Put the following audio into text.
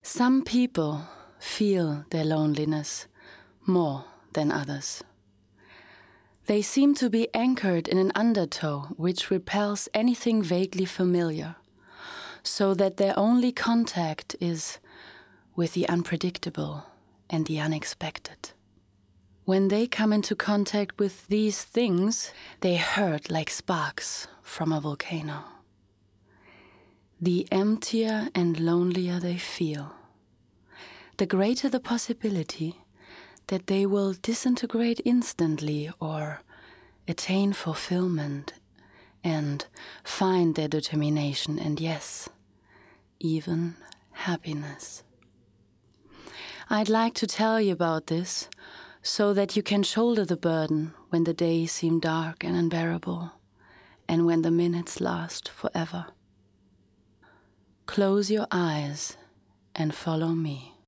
Some people feel their loneliness more than others. They seem to be anchored in an undertow which repels anything vaguely familiar, so that their only contact is with the unpredictable and the unexpected. When they come into contact with these things, they hurt like sparks from a volcano. The emptier and lonelier they feel, the greater the possibility that they will disintegrate instantly or attain fulfillment and find their determination and, yes, even happiness. I'd like to tell you about this so that you can shoulder the burden when the days seem dark and unbearable and when the minutes last forever. Close your eyes and follow me.